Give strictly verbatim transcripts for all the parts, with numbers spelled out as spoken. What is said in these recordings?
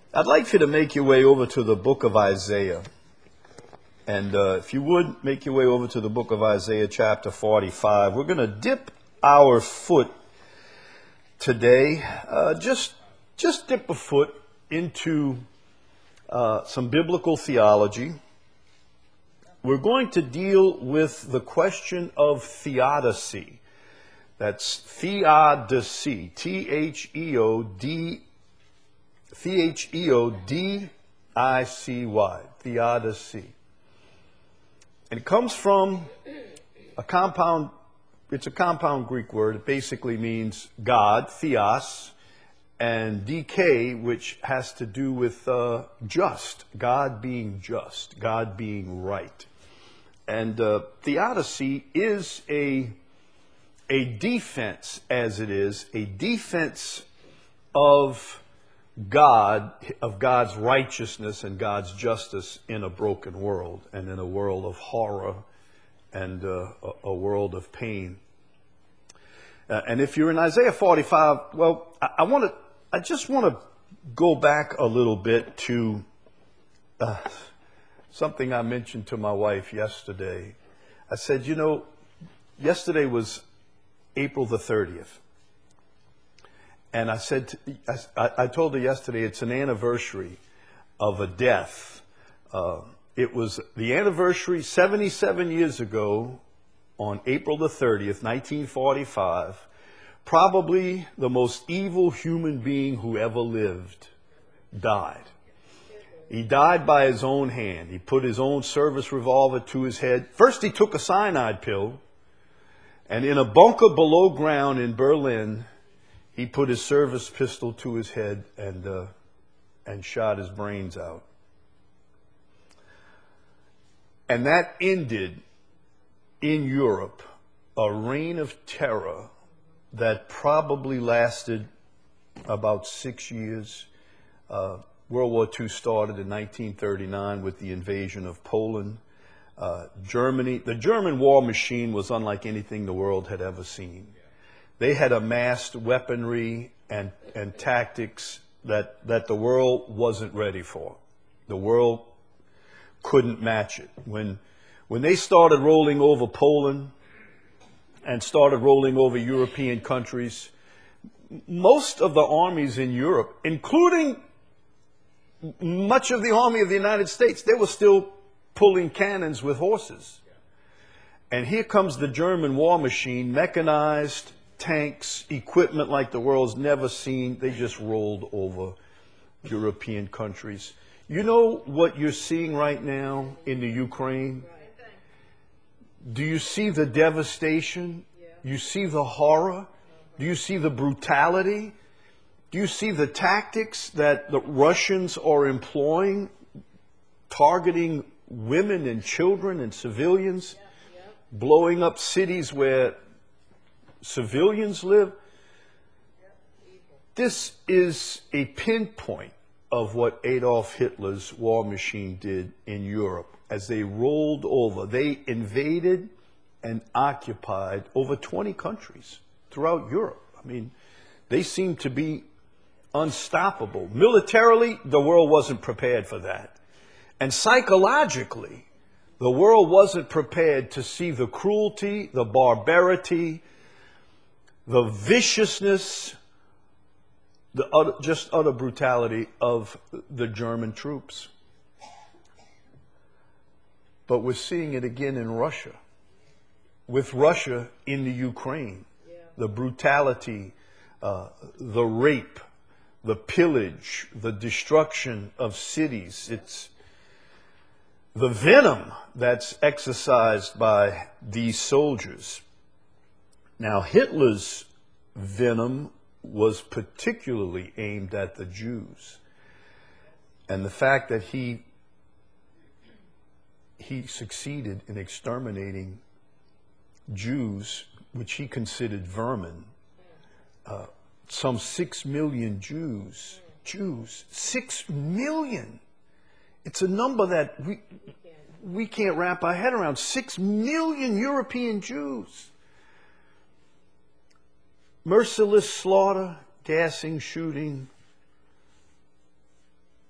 I'd like for you to make your way over to the book of Isaiah. And uh, if you would, make your way over to the book of Isaiah chapter forty-five. We're going to dip our foot today, uh, just, just dip a foot into uh, some biblical theology. We're going to deal with the question of theodicy. That's theodicy, T H E O D, T H E O D I C Y, theodicy. And it comes from a compound, it's a compound Greek word. It basically means God, theos, and dk, which has to do with uh, just, God being just, God being right. And uh, theodicy is a, a defense, as it is, a defense of God, of God's righteousness and God's justice in a broken world and in a world of horror and uh, a, a world of pain. Uh, and if you're in Isaiah forty-five, well, I, I want to, I just want to go back a little bit to uh, something I mentioned to my wife yesterday. I said, you know, yesterday was April the thirtieth. And I said, to, I, I told her yesterday it's an anniversary of a death. Uh, it was the anniversary seventy-seven years ago on April the thirtieth, nineteen forty-five. Probably the most evil human being who ever lived died. He died by his own hand. He put his own service revolver to his head. First he took a cyanide pill, and in a bunker below ground in Berlin, he put his service pistol to his head and uh, and shot his brains out. And that ended in Europe a reign of terror that probably lasted about six years. Uh, World War Two started in nineteen thirty-nine with the invasion of Poland. Uh, Germany, the German war machine was unlike anything the world had ever seen. They had amassed weaponry and, and tactics that, that the world wasn't ready for. The world couldn't match it. When, when they started rolling over Poland and started rolling over European countries, most of the armies in Europe, including much of the army of the United States, they were still pulling cannons with horses. And here comes the German war machine, mechanized, tanks, equipment like the world's never seen. They just rolled over European countries. You know what you're seeing right now in the Ukraine? Do you see the devastation? You see the horror? Do you see the brutality? Do you see the tactics that the Russians are employing, targeting women and children and civilians, blowing up cities where civilians live? This is a pinpoint of what Adolf Hitler's war machine did in Europe as they rolled over. They invaded and occupied over twenty countries throughout Europe. I mean, they seemed to be unstoppable. Militarily, the world wasn't prepared for that. And psychologically, the world wasn't prepared to see the cruelty, the barbarity, the viciousness, the utter, just utter brutality of the German troops. But we're seeing it again in Russia, with Russia in the Ukraine. Yeah. The brutality, uh, the rape, the pillage, the destruction of cities. It's the venom that's exercised by these soldiers. Now, Hitler's venom was particularly aimed at the Jews. And the fact that he, he succeeded in exterminating Jews, which he considered vermin, uh, some six million Jews, Jews, six million. It's a number that we, we can't wrap our head around. Six million European Jews. Merciless slaughter, gassing, shooting,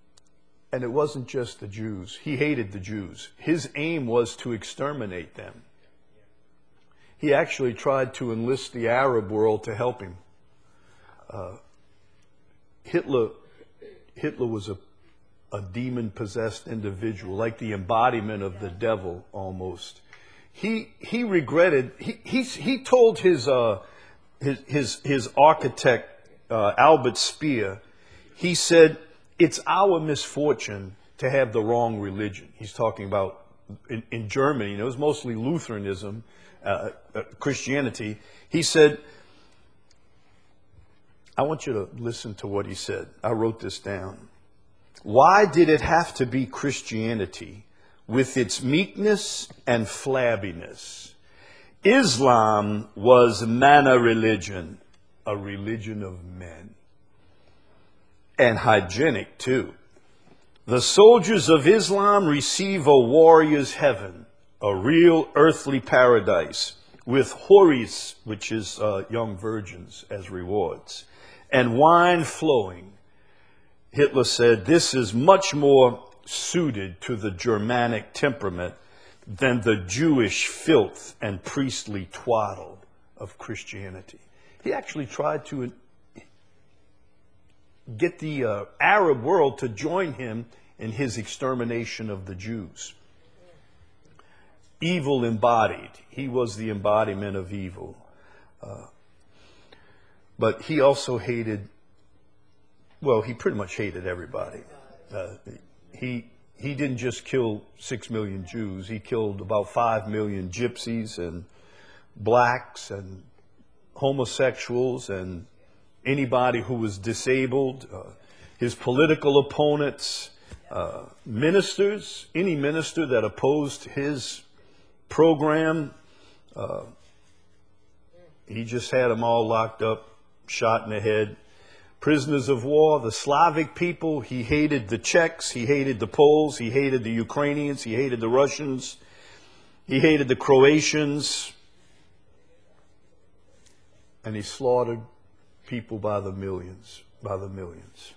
And it wasn't just the Jews. He hated the Jews. His aim was to exterminate them. He actually tried to enlist the Arab world to help him. Uh, Hitler, Hitler was a, a demon-possessed individual, like the embodiment of the devil almost. He he regretted. He he he told his uh, his his his architect uh, Albert Speer. He said, "It's our misfortune to have the wrong religion." He's talking about in, in Germany. And it was mostly Lutheranism, uh, uh, Christianity. He said, I want you to listen to what he said. I wrote this down. Why did it have to be Christianity with its meekness and flabbiness? Islam was manna religion, a religion of men. And hygienic too. The soldiers of Islam receive a warrior's heaven, a real earthly paradise, with houris, which is uh, young virgins, as rewards, and wine flowing. Hitler said this is much more suited to the Germanic temperament than the Jewish filth and priestly twaddle of Christianity. He actually tried to get the uh, Arab world to join him in his extermination of the Jews. Evil embodied. He was the embodiment of evil. Uh, but he also hated, well, he pretty much hated everybody. Uh, he he didn't just kill six million Jews. He killed about five million gypsies and blacks and homosexuals and anybody who was disabled, uh, his political opponents, uh, ministers, any minister that opposed his program, uh, he just had them all locked up, shot in the head. Prisoners of war, the Slavic people, he hated the Czechs, he hated the Poles, he hated the Ukrainians, he hated the Russians, he hated the Croatians, and he slaughtered people by the millions, by the millions.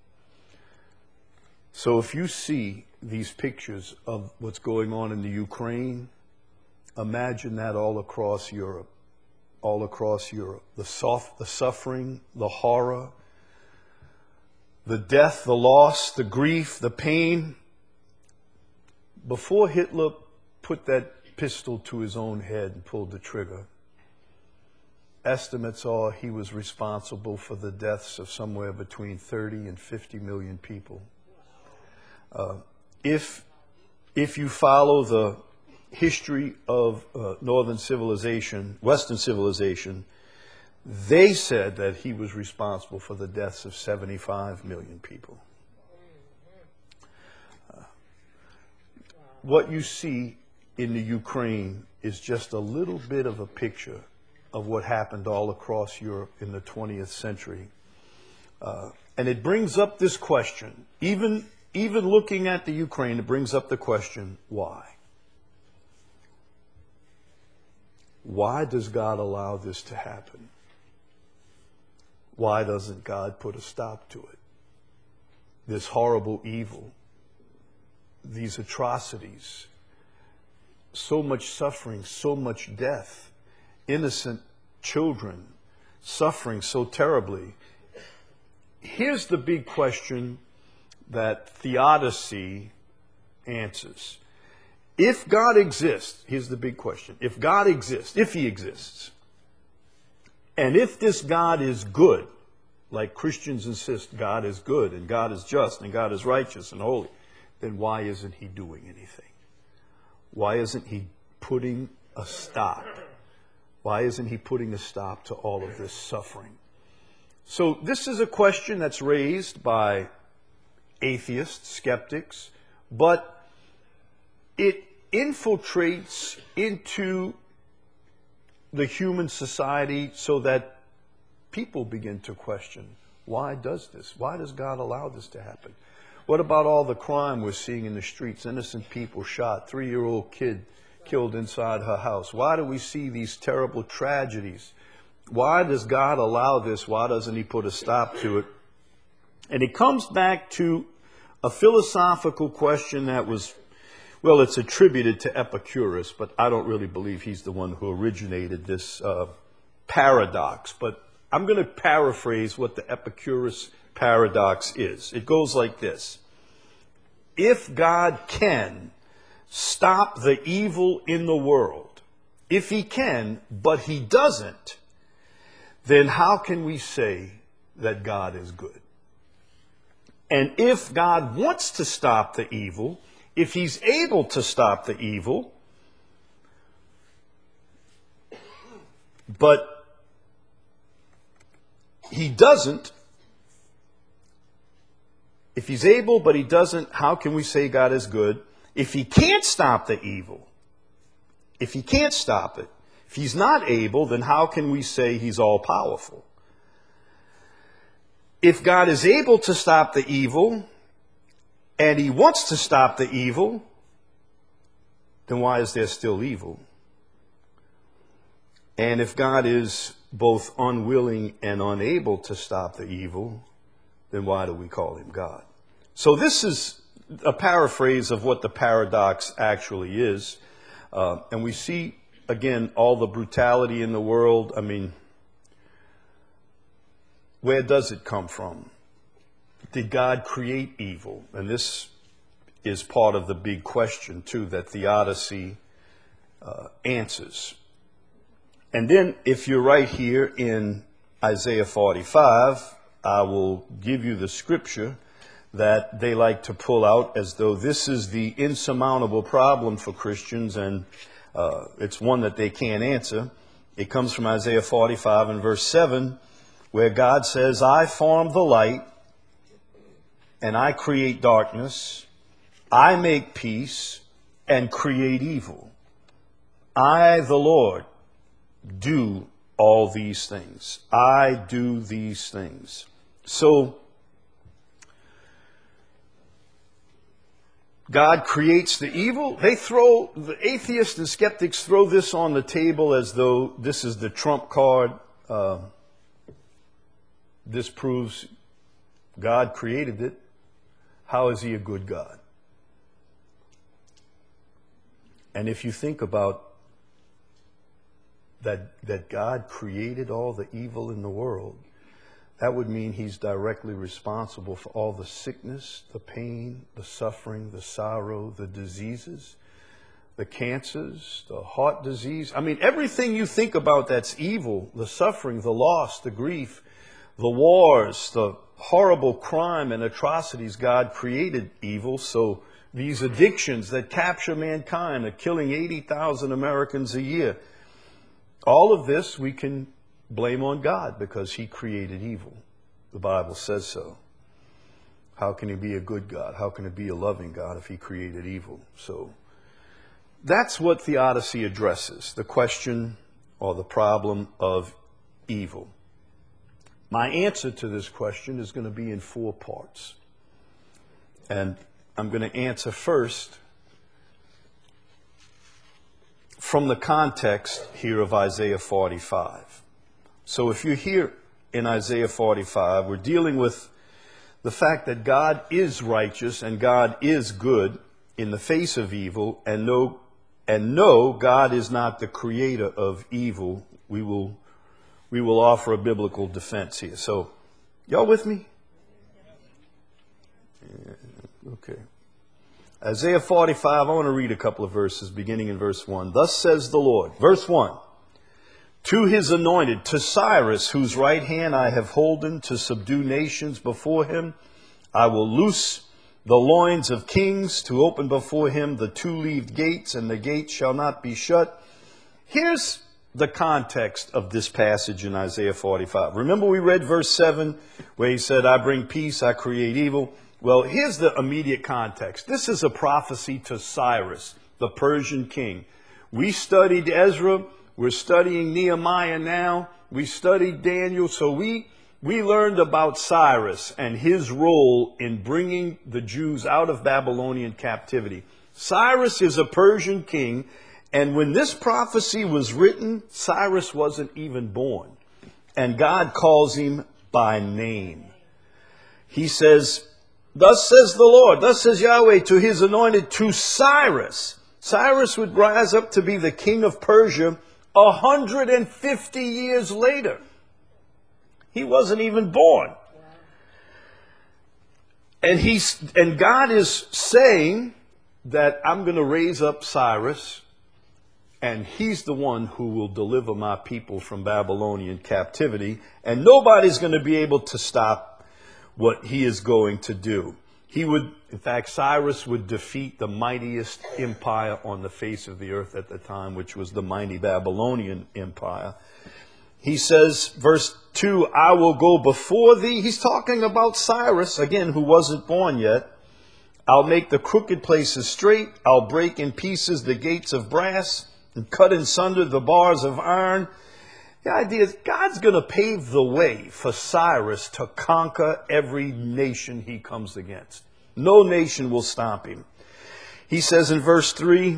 So if you see these pictures of what's going on in the Ukraine, imagine that all across Europe, all across Europe. The soft, the suffering, the horror, the death, the loss, the grief, the pain. Before Hitler put that pistol to his own head and pulled the trigger, estimates are he was responsible for the deaths of somewhere between thirty and fifty million people. Uh, if, if you follow the history of uh, Northern civilization, Western civilization, they said that he was responsible for the deaths of seventy-five million people. Uh, what you see in the Ukraine is just a little bit of a picture of what happened all across Europe in the twentieth century. Uh, and it brings up this question. Even, even looking at the Ukraine, it brings up the question, why? Why does God allow this to happen? Why doesn't God put a stop to it? This horrible evil, these atrocities, so much suffering, so much death, innocent children suffering so terribly. Here's the big question that theodicy answers. If God exists, here's the big question. If God exists, if he exists, and if this God is good, like Christians insist God is good and God is just and God is righteous and holy, then why isn't he doing anything? Why isn't he putting a stop? Why isn't he putting a stop to all of this suffering? So this is a question that's raised by atheists, skeptics, but it infiltrates into the human society so that people begin to question, why does this? Why does God allow this to happen? What about all the crime we're seeing in the streets? Innocent people shot, three-year-old kid killed inside her house. Why do we see these terrible tragedies? Why does God allow this? Why doesn't he put a stop to it? And it comes back to a philosophical question that was, well, it's attributed to Epicurus, but I don't really believe he's the one who originated this uh, paradox. But I'm going to paraphrase what the Epicurus paradox is. It goes like this. If God can stop the evil in the world, if he can, but he doesn't, then how can we say that God is good? And if God wants to stop the evil, if he's able to stop the evil, but he doesn't, if he's able but he doesn't, how can we say God is good? If he can't stop the evil, if he can't stop it, if he's not able, then how can we say he's all powerful? If God is able to stop the evil and he wants to stop the evil, then why is there still evil? And if God is both unwilling and unable to stop the evil, then why do we call him God? So this is a paraphrase of what the paradox actually is. Uh, and we see, again, all the brutality in the world. I mean, where does it come from? Did God create evil? And this is part of the big question, too, that Theodicy uh, answers. And then, if you're right here in Isaiah forty-five, I will give you the scripture that they like to pull out as though this is the insurmountable problem for Christians, and uh, it's one that they can't answer. It comes from Isaiah forty-five and verse seven, where God says, I form the light, and I create darkness. I make peace and create evil. I, the Lord, do all these things. I do these things. So, God creates the evil. They throw, the atheists and skeptics throw this on the table as though this is the trump card. Uh, this proves God created it. How is he a good God? And if you think about that, that God created all the evil in the world, that would mean he's directly responsible for all the sickness, the pain, the suffering, the sorrow, the diseases, the cancers, the heart disease. I mean, everything you think about that's evil, the suffering, the loss, the grief, the wars, the horrible crime and atrocities, God created evil. So these addictions that capture mankind are killing eighty thousand Americans a year. All of this we can blame on God because he created evil. The Bible says so. How can he be a good God? How can he be a loving God if he created evil? So that's what Theodicy addresses, the question or the problem of evil. My answer to this question is going to be in four parts. And I'm going to answer first from the context here of Isaiah forty-five. So if you're here in Isaiah forty-five, we're dealing with the fact that God is righteous and God is good in the face of evil, and no, and no, God is not the creator of evil. We will, we will offer a biblical defense here. So, y'all with me? Yeah, okay. Isaiah forty-five, I want to read a couple of verses beginning in verse one. Thus says the Lord, verse one, to his anointed, to Cyrus, whose right hand I have holden to subdue nations before him, I will loose the loins of kings, to open before him the two-leaved gates, and the gates shall not be shut. Here's the context of this passage in Isaiah forty-five. Remember we read verse seven where he said, I bring peace, I create evil. Well, here's the immediate context. This is a prophecy to Cyrus, the Persian king. We studied Ezra. We're studying Nehemiah now. We studied Daniel. So we, we learned about Cyrus and his role in bringing the Jews out of Babylonian captivity. Cyrus is a Persian king. And when this prophecy was written, Cyrus wasn't even born. And God calls him by name. He says, Thus says the Lord, thus says Yahweh to his anointed, to Cyrus. Cyrus would rise up to be the king of Persia one hundred fifty years later. He wasn't even born. And he's, and God is saying that I'm going to raise up Cyrus, and he's the one who will deliver my people from Babylonian captivity, and nobody's going to be able to stop what he is going to do. He would, in fact, Cyrus would defeat the mightiest empire on the face of the earth at the time, which was the mighty Babylonian Empire. He says, verse two, I will go before thee. He's talking about Cyrus, again, who wasn't born yet. I'll make the crooked places straight. I'll break in pieces the gates of brass and cut in sunder the bars of iron. The idea is God's going to pave the way for Cyrus to conquer every nation he comes against. No nation will stop him. He says in verse three,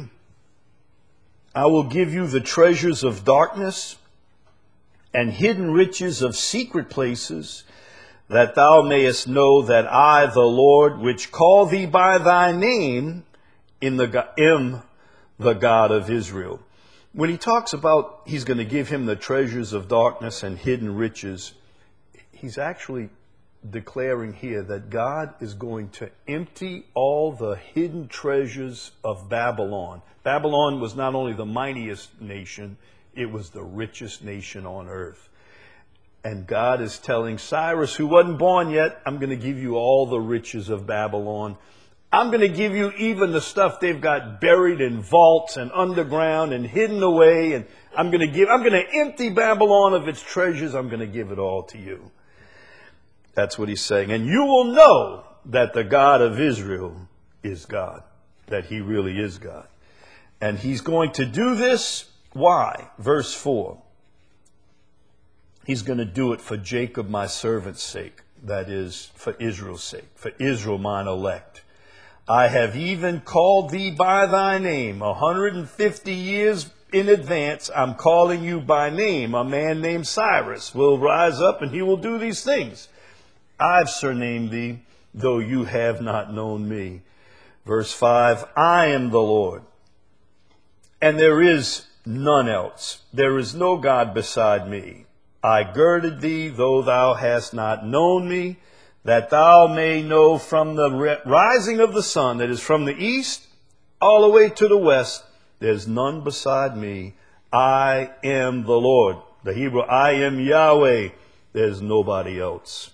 I will give you the treasures of darkness and hidden riches of secret places, that thou mayest know that I, the Lord, which call thee by thy name, in the, am the God of Israel. When he talks about he's going to give him the treasures of darkness and hidden riches, he's actually declaring here that God is going to empty all the hidden treasures of Babylon. Babylon was not only the mightiest nation, it was the richest nation on earth. And God is telling Cyrus, who wasn't born yet, I'm going to give you all the riches of Babylon. I'm going to give you even the stuff they've got buried in vaults and underground and hidden away. And I'm going to give, I'm going to empty Babylon of its treasures. I'm going to give it all to you. That's what he's saying. And you will know that the God of Israel is God, that he really is God. And he's going to do this. Why? Verse four. He's going to do it for Jacob, my servant's sake. That is, for Israel's sake. For Israel, mine elect. I have even called thee by thy name. one hundred fifty years in advance, I'm calling you by name. A man named Cyrus will rise up and he will do these things. I've surnamed thee, though you have not known me. Verse five, I am the Lord, and there is none else. There is no God beside me. I girded thee, though thou hast not known me, that thou may know from the rising of the sun, that is from the east all the way to the west, there's none beside me. I am the Lord. The Hebrew, I am Yahweh. There's nobody else.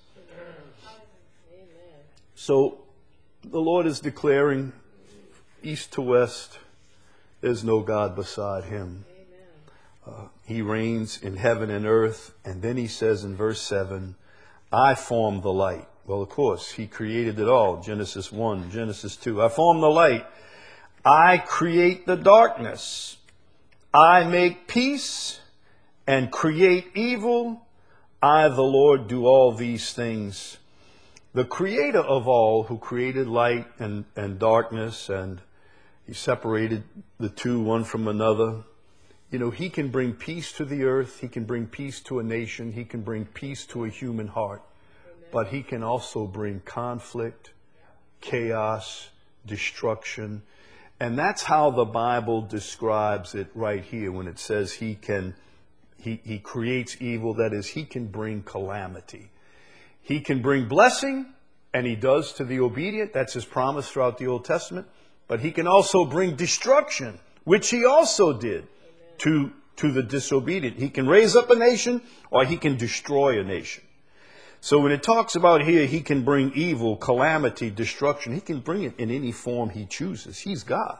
Amen. So the Lord is declaring east to west, there's no God beside him. Uh, he reigns in heaven and earth. And then he says in verse seven, I form the light. Well, of course, he created it all. Genesis one, Genesis two. I form the light. I create the darkness. I make peace and create evil. I, the Lord, do all these things. The creator of all, who created light and, and darkness, and he separated the two one from another. You know, he can bring peace to the earth. He can bring peace to a nation. He can bring peace to a human heart. Amen. But he can also bring conflict, chaos, destruction. And that's how the Bible describes it right here when it says he can, he, he creates evil. That is, he can bring calamity. He can bring blessing, and he does to the obedient. That's his promise throughout the Old Testament. But he can also bring destruction, which he also did to, to the disobedient. He can raise up a nation, or he can destroy a nation. So when it talks about here, he can bring evil, calamity, destruction. He can bring it in any form he chooses. He's God.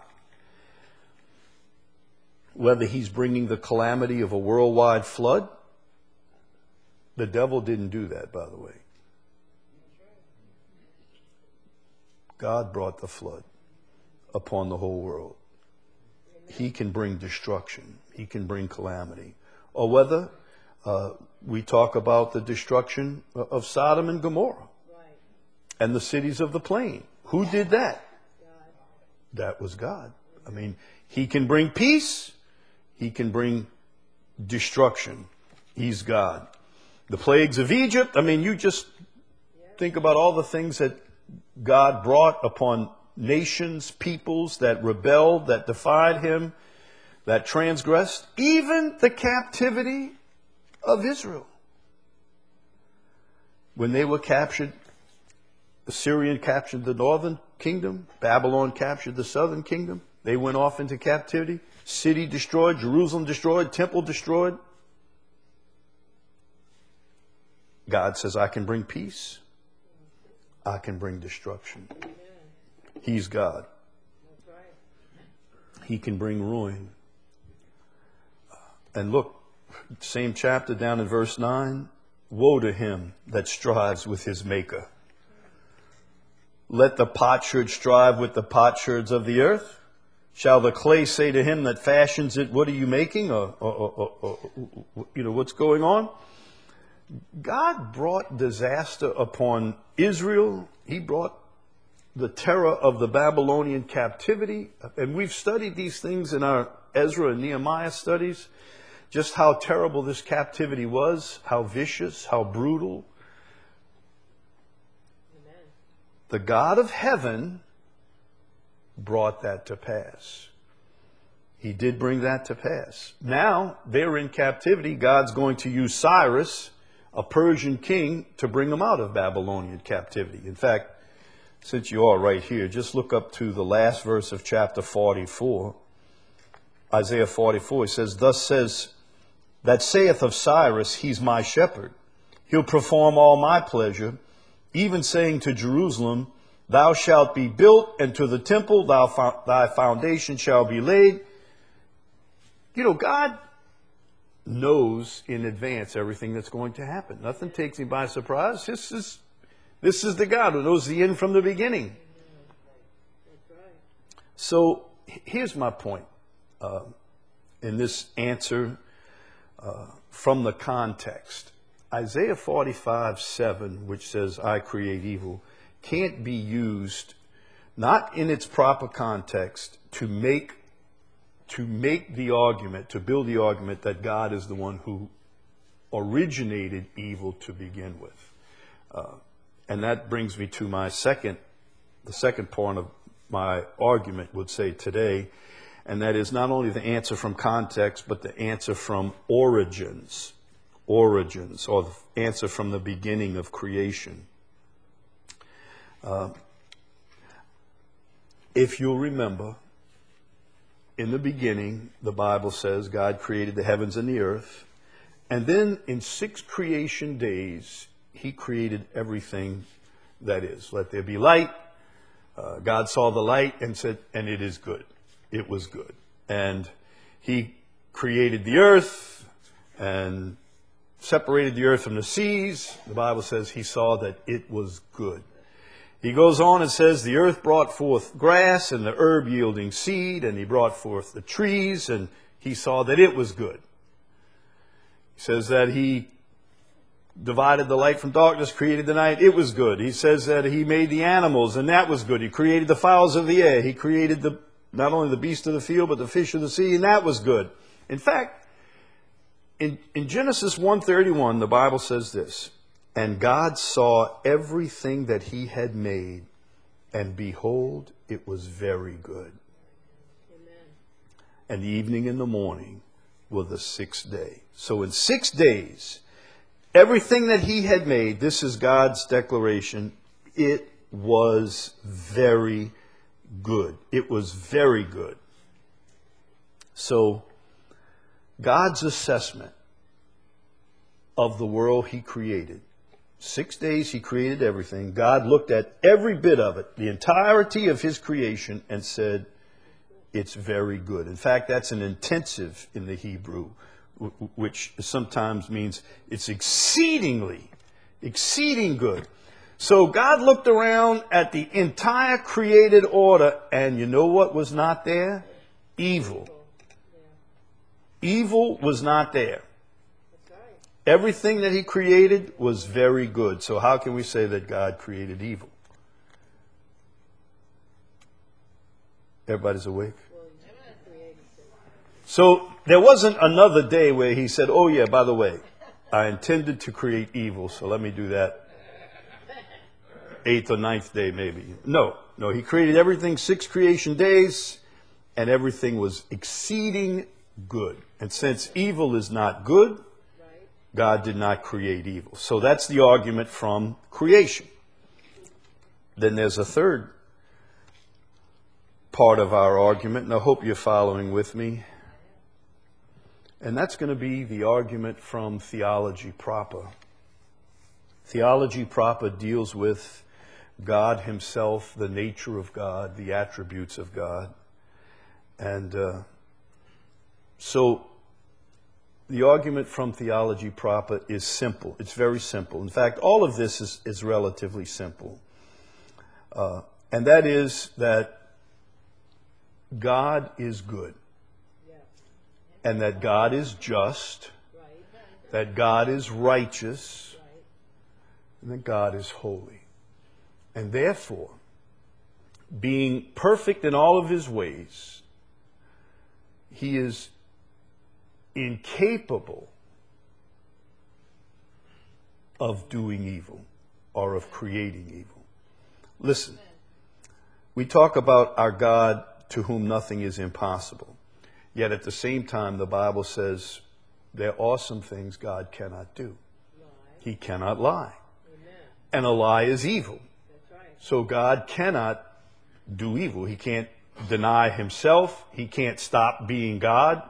Whether he's bringing the calamity of a worldwide flood, the devil didn't do that, by the way. God brought the flood upon the whole world. He can bring destruction. He can bring calamity. Or whether uh, we talk about the destruction of Sodom and Gomorrah and the cities of the plain. Who did that? That was God. I mean, he can bring peace. He can bring destruction. He's God. The plagues of Egypt. I mean, you just think about all the things that God brought upon nations, peoples that rebelled, that defied him, that transgressed, even the captivity of Israel. When they were captured, Assyria captured the northern kingdom, Babylon captured the southern kingdom. They went off into captivity. City destroyed, Jerusalem destroyed, temple destroyed. God says, I can bring peace. I can bring destruction. He's God. He can bring ruin. And look, same chapter down in verse nine. Woe to him that strives with his maker. Let the potsherd strive with the potsherds of the earth. Shall the clay say to him that fashions it, what are you making? Or, or, or, or, or you know, what's going on? God brought disaster upon Israel. He brought the terror of the Babylonian captivity. And we've studied these things in our Ezra and Nehemiah studies. Just how terrible this captivity was, how vicious, how brutal. Amen. The God of heaven brought that to pass. He did bring that to pass. Now, they're in captivity. God's going to use Cyrus, a Persian king, to bring them out of Babylonian captivity. In fact, since you are right here, just look up to the last verse of chapter forty-four. Isaiah forty-four, it says, thus says, that saith of Cyrus, he's my shepherd. He'll perform all my pleasure, even saying to Jerusalem, thou shalt be built, and to the temple thou fo- thy foundation shall be laid. You know, God knows in advance everything that's going to happen. Nothing takes him by surprise. This is, this is the God who knows the end from the beginning. So here's my point uh, in this answer uh, from the context. Isaiah forty-five seven, which says, I create evil, can't be used, not in its proper context, to make to make the argument, to build the argument that God is the one who originated evil to begin with. Uh, and that brings me to my second, the second part of my argument would say today, and that is not only the answer from context, but the answer from origins, origins, or the answer from the beginning of creation. Uh, if you'll remember, in the beginning, the Bible says God created the heavens and the earth. And then in six creation days, he created everything that is. Let there be light. Uh, God saw the light and said, and it is good. It was good. And he created the earth and separated the earth from the seas. The Bible says he saw that it was good. He goes on and says, the earth brought forth grass and the herb yielding seed, and he brought forth the trees, and he saw that it was good. He says that he divided the light from darkness, created the night, it was good. He says that he made the animals, and that was good. He created the fowls of the air. He created the not only the beasts of the field, but the fish of the sea, and that was good. In fact, in, in Genesis one thirty-one, the Bible says this, and God saw everything that he had made, and behold, it was very good. Amen. And the evening and the morning were the sixth day. So in six days, everything that he had made, this is God's declaration, it was very good. It was very good. So God's assessment of the world he created. Six days he created everything. God looked at every bit of it, the entirety of his creation, and said, it's very good. In fact, that's an intensive in the Hebrew, which sometimes means it's exceedingly, exceeding good. So God looked around at the entire created order, and you know what was not there? Evil. Evil was not there. Everything that he created was very good. So how can we say that God created evil? Everybody's awake? So there wasn't another day where he said, oh yeah, by the way, I intended to create evil, so let me do that. eighth or ninth day maybe. No, no, he created everything six creation days, and everything was exceeding good. And since evil is not good, God did not create evil. So that's the argument from creation. Then there's a third part of our argument, and I hope you're following with me. And that's going to be the argument from theology proper. Theology proper deals with God himself, the nature of God, the attributes of God. And uh, so the argument from theology proper is simple. It's very simple. In fact, all of this is, is relatively simple. Uh, and that is that God is good. And that God is just. That God is righteous. And that God is holy. And therefore, being perfect in all of his ways, he is incapable of doing evil or of creating evil. Listen, we talk about our God to whom nothing is impossible. Yet at the same time, the Bible says there are some things God cannot do. He cannot lie. And a lie is evil. So God cannot do evil. He can't deny himself. He can't stop being God.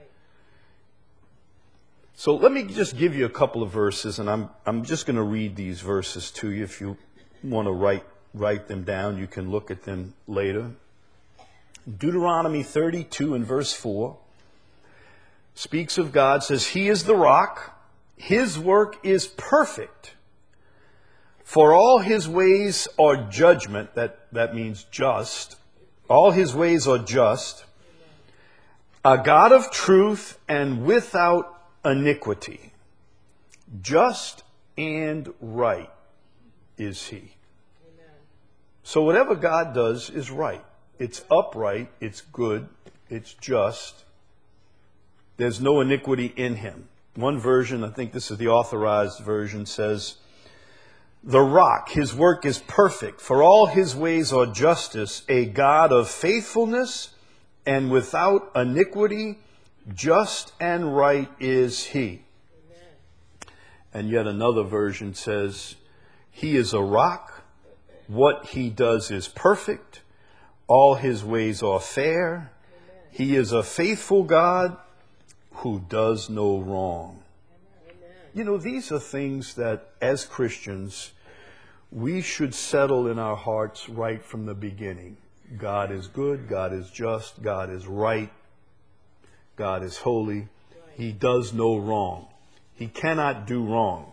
So let me just give you a couple of verses, and I'm I'm just going to read these verses to you. If you want to write write them down, you can look at them later. Deuteronomy thirty-two and verse four speaks of God, says, he is the rock, his work is perfect. For all his ways are judgment, that, that means just. All his ways are just. A God of truth and without iniquity. Just and right is he. Amen. So whatever God does is right. It's upright, it's good, it's just. There's no iniquity in him. One version, I think this is the authorized version, says, the rock, his work is perfect, for all his ways are justice, a God of faithfulness and without iniquity, just and right is he. Amen. And yet another version says, he is a rock, what he does is perfect, all his ways are fair, amen. He is a faithful God who does no wrong. Amen. You know, these are things that as Christians, we should settle in our hearts right from the beginning. God is good, God is just, God is right, God is holy. He does no wrong. He cannot do wrong.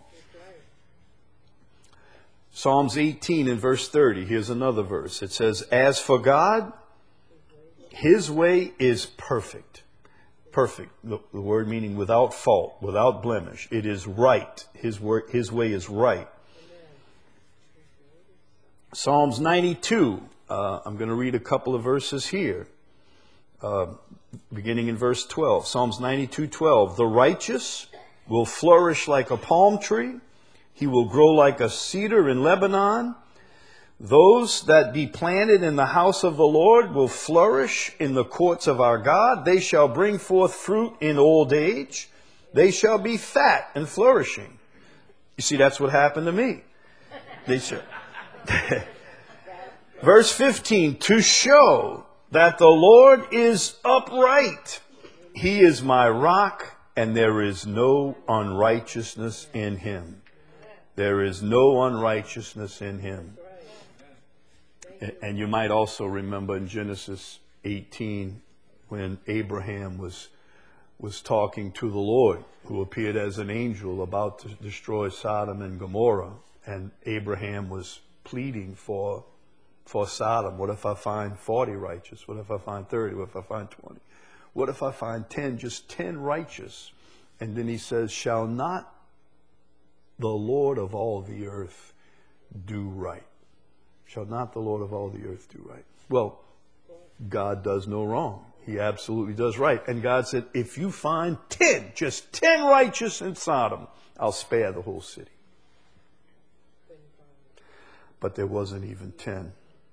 Psalms eighteen and verse thirty, here's another verse. It says, as for God, his way is perfect. Perfect, the, the word meaning without fault, without blemish. It is right. His, word, his way is right. Psalms ninety-two, uh, I'm going to read a couple of verses here, uh, beginning in verse twelve. Psalms ninety-two twelve, the righteous will flourish like a palm tree. He will grow like a cedar in Lebanon. Those that be planted in the house of the Lord will flourish in the courts of our God. They shall bring forth fruit in old age. They shall be fat and flourishing. You see, that's what happened to me. They shall. Verse fifteen, to show that the Lord is upright. He is my rock, and there is no unrighteousness in him. There is no unrighteousness in him. And you might also remember in Genesis eighteen, when Abraham was was talking to the Lord, who appeared as an angel about to destroy Sodom and Gomorrah. And Abraham was pleading for, for Sodom. What if I find forty righteous? What if I find thirty? What if I find twenty? What if I find ten, just ten righteous? And then he says, shall not the Lord of all the earth do right? Shall not the Lord of all the earth do right? Well, God does no wrong. He absolutely does right. And God said, if you find ten, just ten righteous in Sodom, I'll spare the whole city. but there wasn't even ten.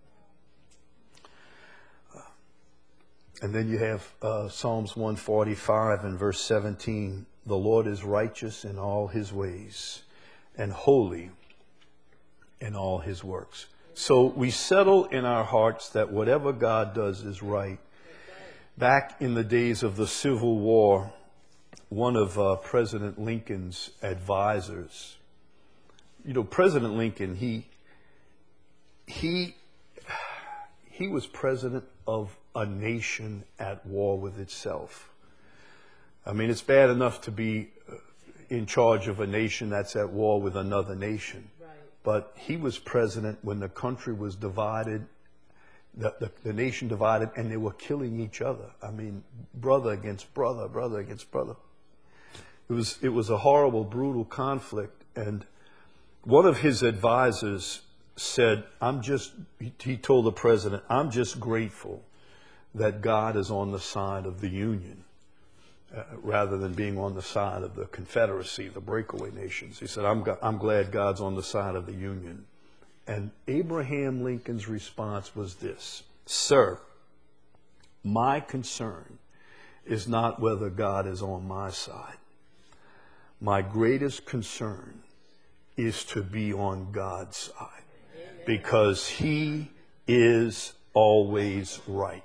Uh, and then you have uh, Psalms one forty-five and verse seventeen. The Lord is righteous in all his ways and holy in all his works. So we settle in our hearts that whatever God does is right. Back in the days of the Civil War, one of uh, President Lincoln's advisors, you know, President Lincoln, he he he was president of a nation at war with itself. I mean, it's bad enough to be in charge of a nation that's at war with another nation. Right. But he was president when the country was divided, the, the, the nation divided, and they were killing each other. I mean, brother against brother, brother against brother. It was, it was a horrible, brutal conflict. And one of his advisors said, I'm just, he, he told the president, I'm just grateful that God is on the side of the Union. Uh, rather than being on the side of the Confederacy, the breakaway nations. He said, I'm, go- I'm glad God's on the side of the Union. And Abraham Lincoln's response was this: Sir, my concern is not whether God is on my side. My greatest concern is to be on God's side, because he is always right.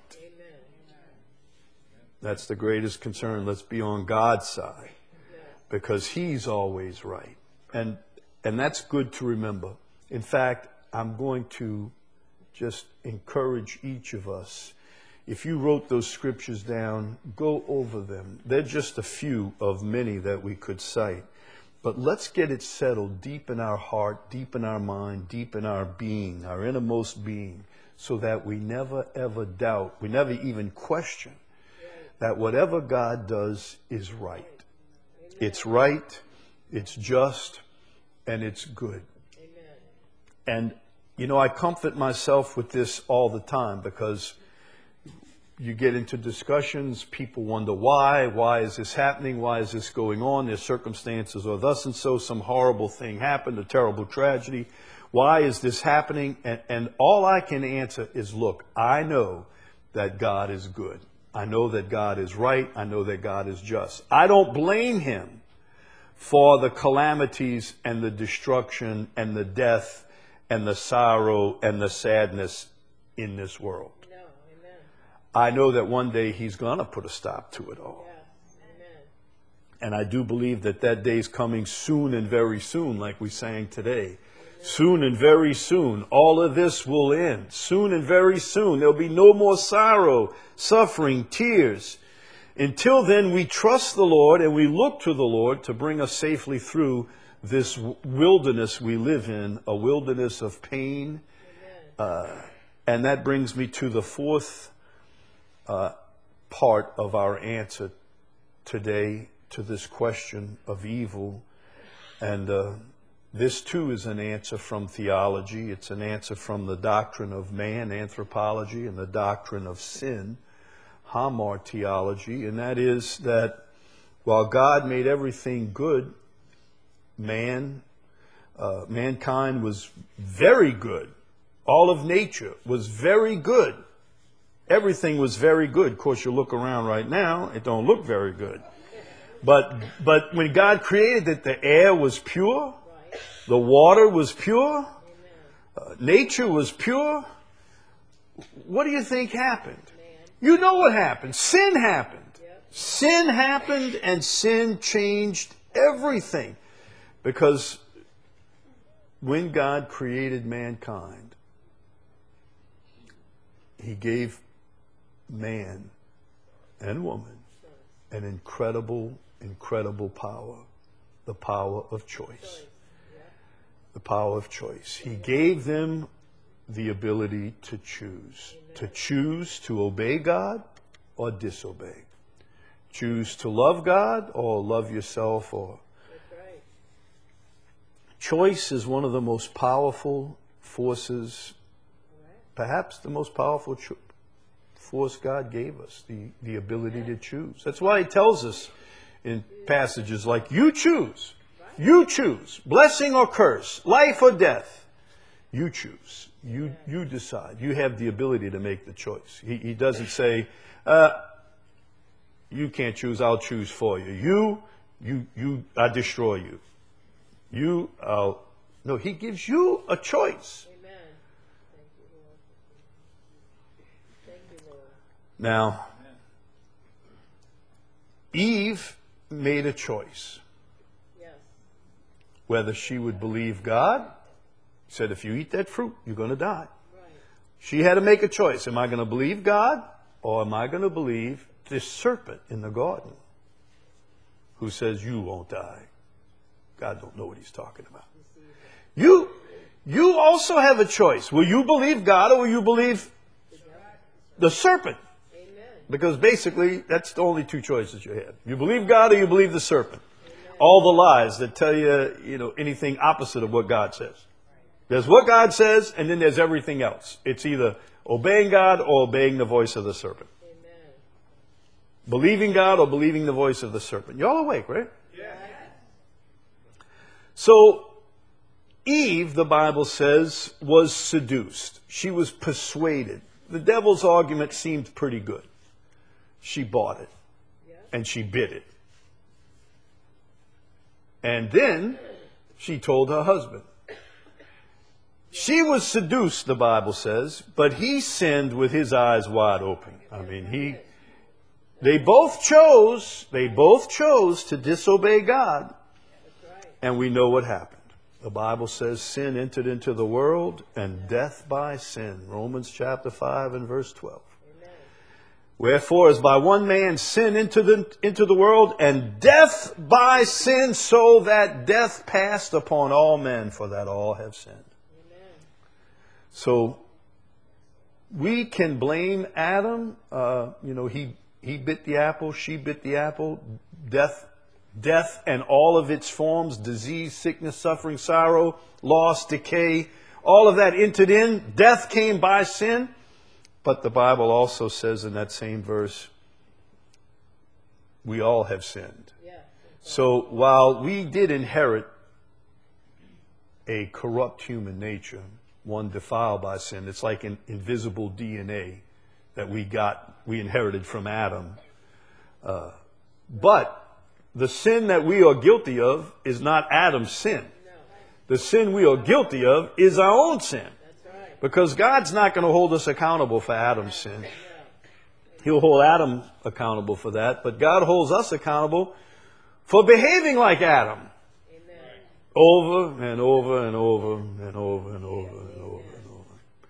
That's the greatest concern. Let's be on God's side, because he's always right. And and that's good to remember. In fact, I'm going to just encourage each of us. If you wrote those scriptures down, go over them. They're just a few of many that we could cite. But let's get it settled deep in our heart, deep in our mind, deep in our being, our innermost being, so that we never ever doubt, we never even question that whatever God does is right. It's right, it's just, and it's good. And, you know, I comfort myself with this all the time, because you get into discussions, people wonder why, why is this happening, why is this going on, their circumstances or thus and so, some horrible thing happened, a terrible tragedy. Why is this happening? And, and all I can answer is, look, I know that God is good. I know that God is right. I know that God is just. I don't blame him for the calamities and the destruction and the death and the sorrow and the sadness in this world. No, amen. I know that one day he's going to put a stop to it all. Yeah, amen. And I do believe that that day's coming soon and very soon, like we sang today. Soon and very soon, all of this will end. Soon and very soon, there'll be no more sorrow, suffering, tears. Until then, we trust the Lord and we look to the Lord to bring us safely through this wilderness we live in, a wilderness of pain. Uh, and that brings me to the fourth uh, part of our answer today to this question of evil. And uh, this too is an answer from theology. It's an answer from the doctrine of man, anthropology, and the doctrine of sin, hamartiology. And that is that while God made everything good, man, uh, mankind was very good. All of nature was very good. Everything was very good. Of course, you look around right now, it don't look very good. But but when God created it, the air was pure, the water was pure, uh, nature was pure. What do you think happened? You know what happened. Sin happened. Sin happened, and sin changed everything. Because when God created mankind, he gave man and woman an incredible, incredible power. The power of choice. The power of choice. He gave them the ability to choose. To choose to obey God or disobey. Choose to love God or love yourself. Or choice is one of the most powerful forces, perhaps the most powerful cho- force God gave us, the, the ability to choose. That's why he tells us in passages like, you choose, you choose, blessing or curse, life or death. You choose. You you decide. You have the ability to make the choice. He, he doesn't say, uh, you can't choose, I'll choose for you. You, you, you, I destroy you. You, I'll... No, he gives you a choice. Amen. Thank you, Lord. Thank you, Lord. Now, Eve made a choice. Yes. Whether she would believe God. Said, if you eat that fruit, you're going to die. Right. She had to make a choice. Am I going to believe God, or am I going to believe this serpent in the garden who says you won't die? God don't know what he's talking about. You, you also have a choice. Will you believe God, or will you believe the serpent? Amen. Because basically, that's the only two choices you have. You believe God, or you believe the serpent. Amen. All the lies that tell you, you know, anything opposite of what God says. There's what God says, and then there's everything else. It's either obeying God or obeying the voice of the serpent. Amen. Believing God or believing the voice of the serpent. Y'all awake, right? Yeah. So, Eve, the Bible says, was seduced. She was persuaded. The devil's argument seemed pretty good. She bought it. Yeah. And she bid it. And then she told her husband. She was seduced, the Bible says, but he sinned with his eyes wide open. I mean, he, they both chose, they both chose to disobey God. And we know what happened. The Bible says sin entered into the world and death by sin. Romans chapter five and verse twelve. Wherefore, as by one man sin into the, into the world, and death by sin, so that death passed upon all men, for that all have sinned. So we can blame Adam. Uh, you know, he he bit the apple, she bit the apple. Death, death, and all of its forms: disease, sickness, suffering, sorrow, loss, decay. All of that entered in. Death came by sin. But the Bible also says in that same verse, we all have sinned. Yeah. So while we did inherit a corrupt human nature, one defiled by sin. It's like an invisible D N A that we got, we inherited from Adam. Uh, but the sin that we are guilty of is not Adam's sin. No. The sin we are guilty of is our own sin. That's right. Because God's not going to hold us accountable for Adam's sin. He'll hold Adam accountable for that, but God holds us accountable for behaving like Adam. Over and over and over and over and over and over and over.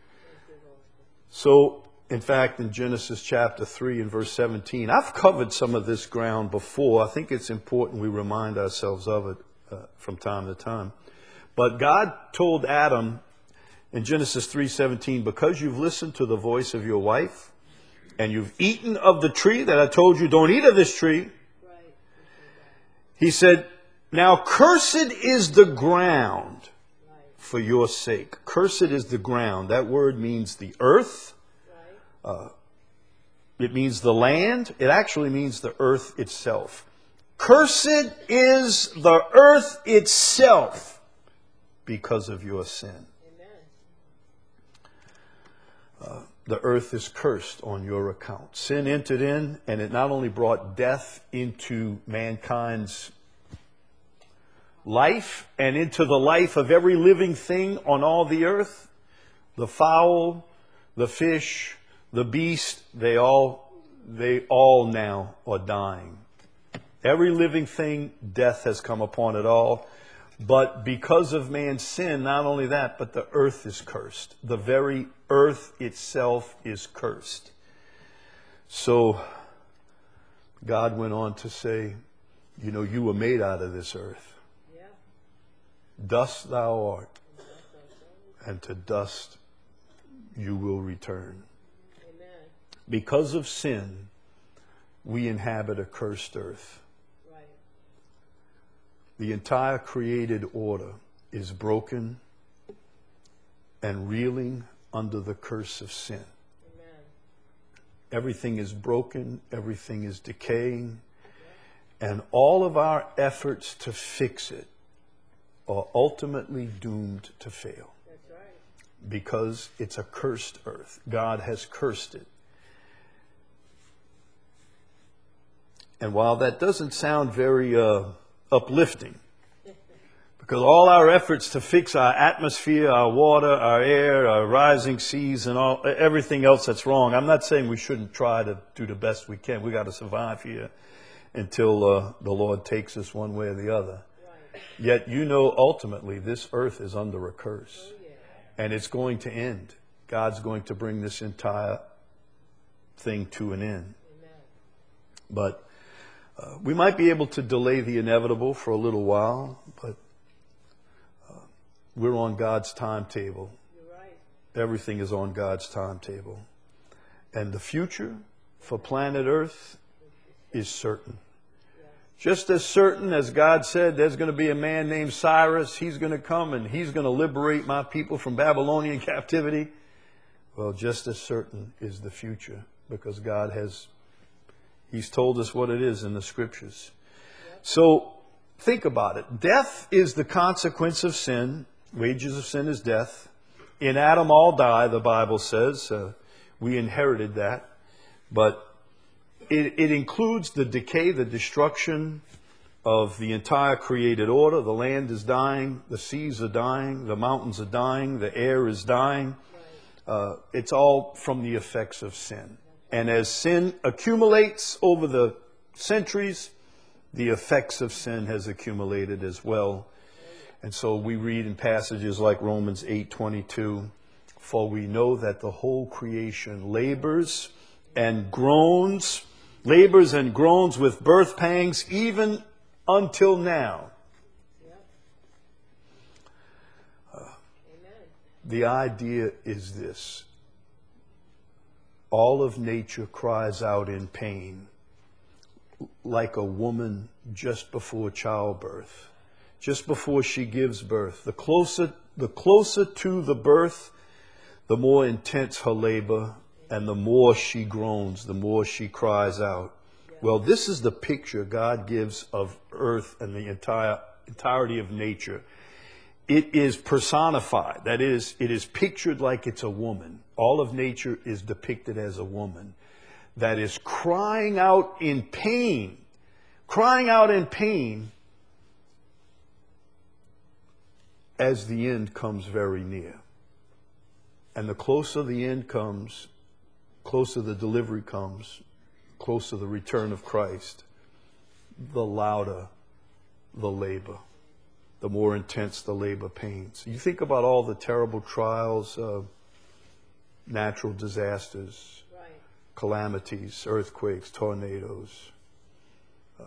So, in fact, in Genesis chapter three and verse seventeen, I've covered some of this ground before. I think it's important we remind ourselves of it uh, from time to time. But God told Adam in Genesis three seventeen, because you've listened to the voice of your wife and you've eaten of the tree that I told you, don't eat of this tree. He said, now, cursed is the ground for your sake. Cursed is the ground. That word means the earth. Uh, it means the land. It actually means the earth itself. Cursed is the earth itself because of your sin. Uh, the earth is cursed on your account. Sin entered in, and it not only brought death into mankind's life and into the life of every living thing on all the earth. The fowl, the fish, the beast, they all, they all now are dying. Every living thing, death has come upon it all. But because of man's sin, not only that, but the earth is cursed. The very earth itself is cursed. So God went on to say, you know, you were made out of this earth. Dust thou art, and to dust you will return. Amen. Because of sin, we inhabit a cursed earth. Right. The entire created order is broken and reeling under the curse of sin. Amen. Everything is broken, everything is decaying, and all of our efforts to fix it are ultimately doomed to fail. That's right. because it's a cursed earth. God has cursed it. And while that doesn't sound very uh, uplifting, because all our efforts to fix our atmosphere, our water, our air, our rising seas, and all everything else that's wrong, I'm not saying we shouldn't try to do the best we can. We got to survive here until uh, the Lord takes us one way or the other. Right. Yet you know ultimately this earth is under a curse. Oh, yeah. And it's going to end. God's going to bring this entire thing to an end. Amen. But uh, we might be able to delay the inevitable for a little while, but we're on God's timetable. You're right. Everything is on God's timetable. And the future for planet Earth is certain. Yeah. Just as certain as God said there's going to be a man named Cyrus. He's going to come and he's going to liberate my people from Babylonian captivity. Well, just as certain is the future, because God has, He's told us what it is in the Scriptures. Yep. So think about it. Death is the consequence of sin. Wages of sin is death. In Adam all die, the Bible says. Uh, we inherited that. But it, it includes the decay, the destruction of the entire created order. The land is dying. The seas are dying. The mountains are dying. The air is dying. Uh, it's all from the effects of sin. And as sin accumulates over the centuries, the effects of sin has accumulated as well. And so we read in passages like Romans eight twenty-two, for we know that the whole creation labors and groans, labors and groans with birth pangs even until now. Uh, the idea is this. All of nature cries out in pain like a woman just before childbirth. Just before she gives birth. The closer, the closer to the birth, the more intense her labor, and the more she groans, the more she cries out. Well, this is the picture God gives of earth and the entire entirety of nature. It is personified. That is, it is pictured like it's a woman. All of nature is depicted as a woman that is crying out in pain, crying out in pain, as the end comes very near. And the closer the end comes, closer the delivery comes, closer the return of Christ, the louder the labor, the more intense the labor pains. You think about all the terrible trials, uh, natural disasters, right. calamities, earthquakes, tornadoes. Uh,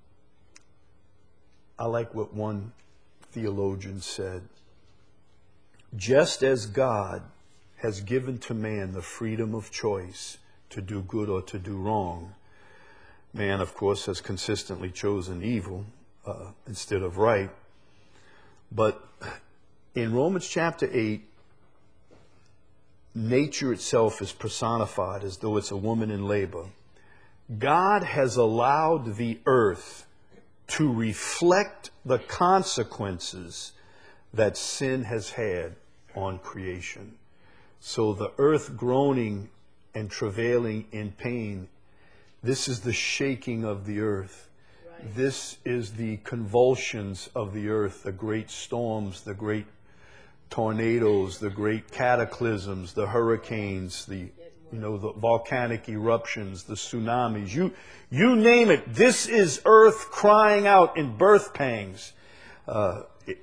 I like what one theologian said, just as God has given to man the freedom of choice to do good or to do wrong, man, of course, has consistently chosen evil uh, instead of right. But in Romans chapter eight, nature itself is personified as though it's a woman in labor. God has allowed the earth to reflect the consequences that sin has had on creation. So the earth groaning and travailing in pain, this is the shaking of the earth. Right. This is the convulsions of the earth, the great storms, the great tornadoes, the great cataclysms, the hurricanes, the you know, the volcanic eruptions, the tsunamis, you, you name it. This is earth crying out in birth pangs, uh, it,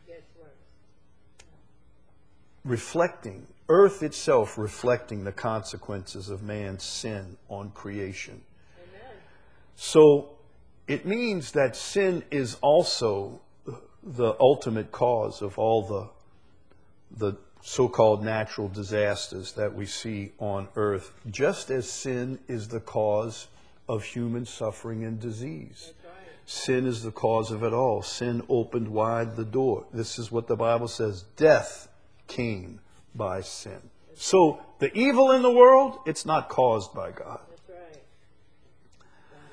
reflecting, earth itself reflecting the consequences of man's sin on creation. Amen. So it means that sin is also the ultimate cause of all the, the so-called natural disasters that we see on earth, just as sin is the cause of human suffering and disease. Right. Sin is the cause of it all. Sin opened wide the door. This is what the Bible says. Death came by sin. So the evil in the world, it's not caused by God. That's right.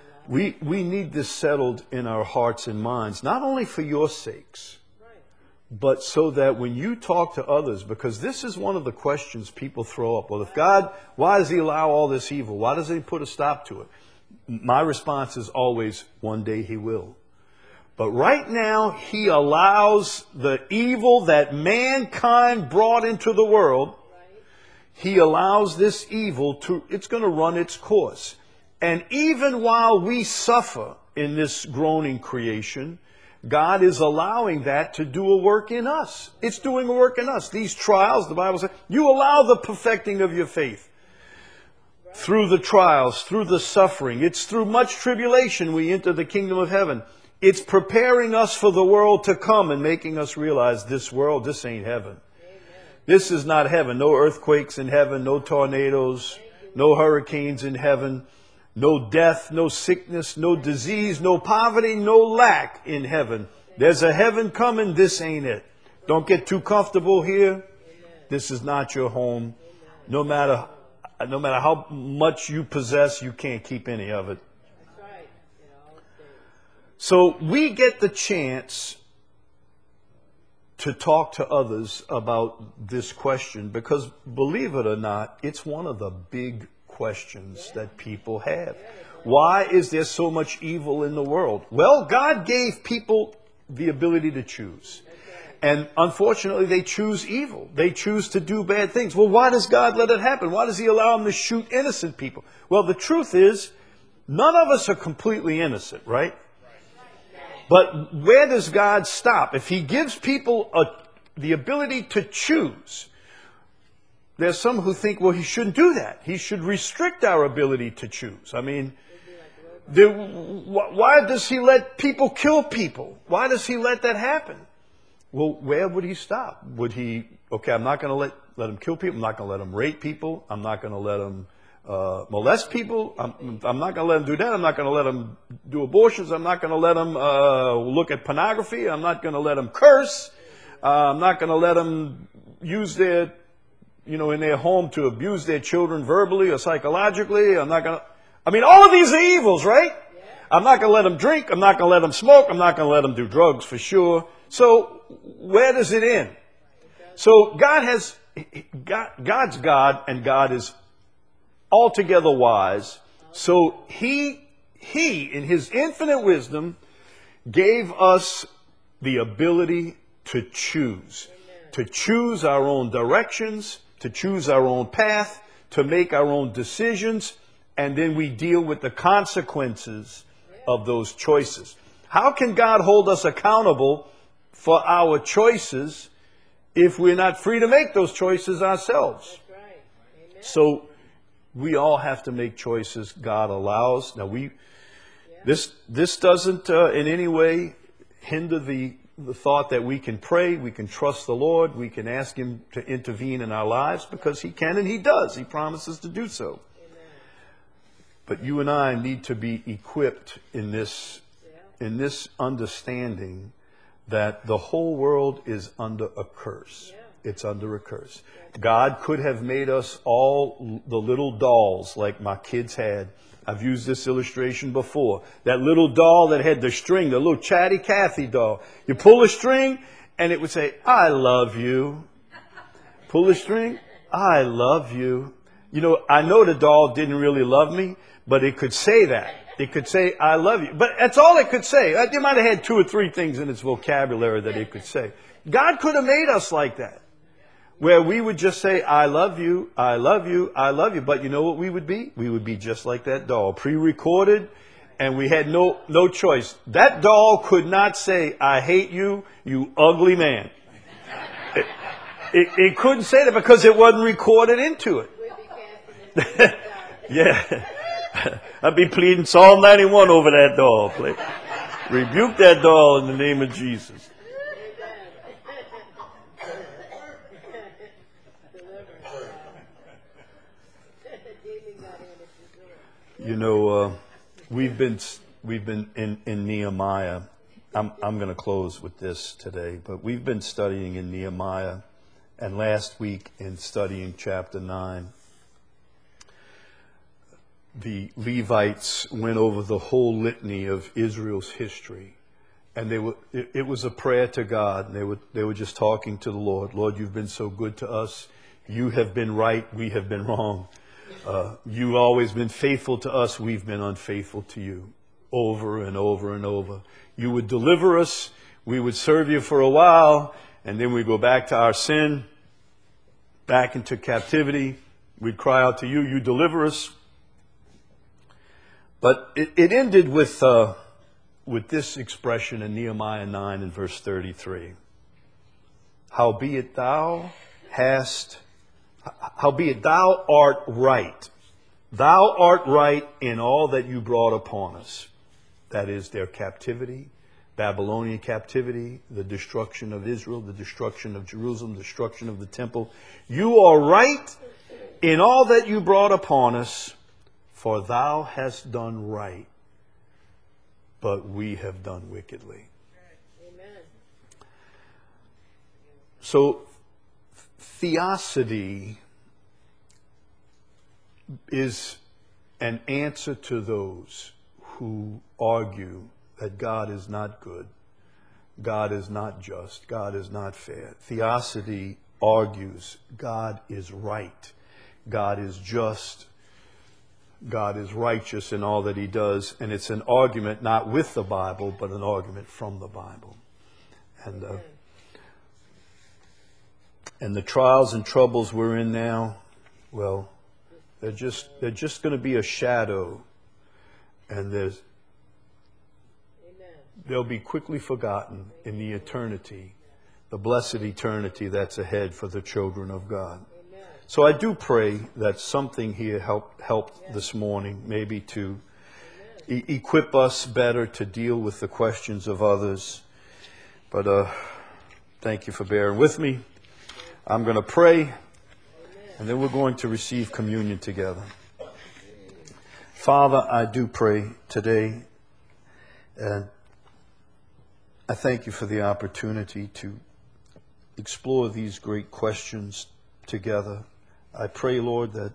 We, we need this settled in our hearts and minds, not only for your sakes, right. but so that when you talk to others, because this is one of the questions people throw up. Well, if God, why does he allow all this evil? Why doesn't he put a stop to it? My response is always, one day he will. But right now, he allows the evil that mankind brought into the world. He allows this evil to, it's going to run its course. And even while we suffer in this groaning creation, God is allowing that to do a work in us. It's doing a work in us. These trials, the Bible says, you allow the perfecting of your faith. Through the trials, through the suffering. It's through much tribulation we enter the kingdom of heaven. It's preparing us for the world to come and making us realize this world, this ain't heaven. Amen. This is not heaven. No earthquakes in heaven, no tornadoes, no hurricanes in heaven, no death, no sickness, no disease, no poverty, no lack in heaven. There's a heaven coming. This ain't it. Don't get too comfortable here. This is not your home. No matter, no matter how much you possess, you can't keep any of it. So we get the chance to talk to others about this question because, believe it or not, it's one of the big questions that people have. Why is there so much evil in the world? Well, God gave people the ability to choose. And unfortunately, they choose evil. They choose to do bad things. Well, why does God let it happen? Why does he allow them to shoot innocent people? Well, the truth is, none of us are completely innocent, right? But where does God stop? If he gives people a, the ability to choose, there's some who think, well, he shouldn't do that. He should restrict our ability to choose. I mean, the, why does he let people kill people? Why does he let that happen? Well, where would he stop? Would he, okay, I'm not going to let, let him kill people. I'm not going to let him rape people. I'm not going to let him uh, molest people. I'm, I'm not going to let him do that. I'm not going to let him do abortions. I'm not going to let him uh, look at pornography. I'm not going to let him curse. Uh, I'm not going to let him use their, you know, in their home to abuse their children verbally or psychologically. I'm not going to, I mean, all of these are evils, right? I'm not going to let them drink. I'm not going to let them smoke. I'm not going to let them do drugs for sure. So where does it end? So God has, God, God's God, and God is altogether wise. So he, he, in his infinite wisdom, gave us the ability to choose, to choose our own directions, to choose our own path, to make our own decisions, and then we deal with the consequences of those choices. How can God hold us accountable for our choices if we're not free to make those choices ourselves? That's right. Amen. So we all have to make choices God allows. Now we, yeah. this this doesn't uh, in any way hinder the the thought that we can pray, we can trust the Lord, we can ask him to intervene in our lives because he can and he does. He promises to do so. Amen. But you and I need to be equipped in this yeah. in this understanding that the whole world is under a curse. Yeah. It's under a curse. God could have made us all the little dolls like my kids had. I've used this illustration before. That little doll that had the string, the little Chatty Cathy doll. You pull the string and it would say, I love you. Pull the string, I love you. You know, I know the doll didn't really love me, but it could say that. It could say, I love you. But that's all it could say. It might have had two or three things in its vocabulary that it could say. God could have made us like that, where we would just say, I love you, I love you, I love you. But you know what we would be? We would be just like that doll, pre-recorded, and we had no, no choice. That doll could not say, I hate you, you ugly man. It, it, it couldn't say that because it wasn't recorded into it. Yeah. I'd be pleading Psalm ninety-one over that doll. Please. Rebuke that doll in the name of Jesus. You know, uh, we've been we've been in, in Nehemiah. I'm I'm going to close with this today, but we've been studying in Nehemiah, and last week in studying chapter nine. The Levites went over the whole litany of Israel's history. and they were, it, it was a prayer to God. And they were, they were just talking to the Lord. Lord, you've been so good to us. You have been right. We have been wrong. Uh, you've always been faithful to us. We've been unfaithful to you, over and over and over. You would deliver us. We would serve you for a while. And then we go back to our sin, back into captivity. We'd cry out to you. You deliver us. But it, it ended with, uh, with this expression in Nehemiah nine and verse thirty-three. Howbeit thou hast, howbeit thou art right. Thou art right in all that you brought upon us. That is their captivity, Babylonian captivity, the destruction of Israel, the destruction of Jerusalem, the destruction of the temple. You are right in all that you brought upon us, for thou hast done right, but we have done wickedly. Amen. So, theosity is an answer to those who argue that God is not good, God is not just, God is not fair. Theosity argues God is right, God is just, God is righteous in all that he does. And it's an argument not with the Bible, but an argument from the Bible. And uh, and the trials and troubles we're in now, well, they're just they're just going to be a shadow, and there's Amen. they'll be quickly forgotten in the eternity, the blessed eternity that's ahead for the children of God. Amen. So I do pray that something here helped helped this morning, maybe to e- equip us better to deal with the questions of others. But uh, thank you for bearing with me. I'm going to pray, and then we're going to receive communion together. Father, I do pray today, and I thank you for the opportunity to explore these great questions together. I pray, Lord, that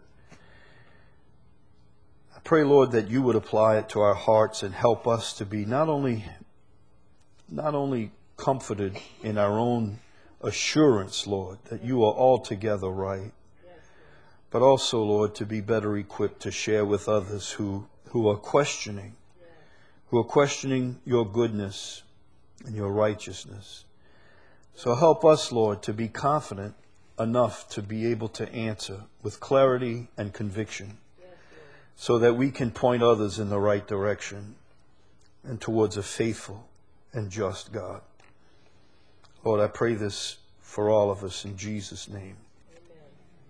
I pray, Lord, that you would apply it to our hearts and help us to be not only not only comforted in our own assurance, Lord, that you are altogether right, but also, Lord, to be better equipped to share with others who, who are questioning, who are questioning your goodness and your righteousness. So help us, Lord, to be confident enough to be able to answer with clarity and conviction, so that we can point others in the right direction and towards a faithful and just God. Lord, I pray this for all of us in Jesus' name.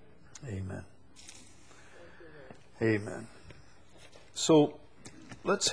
Amen. Amen. So let's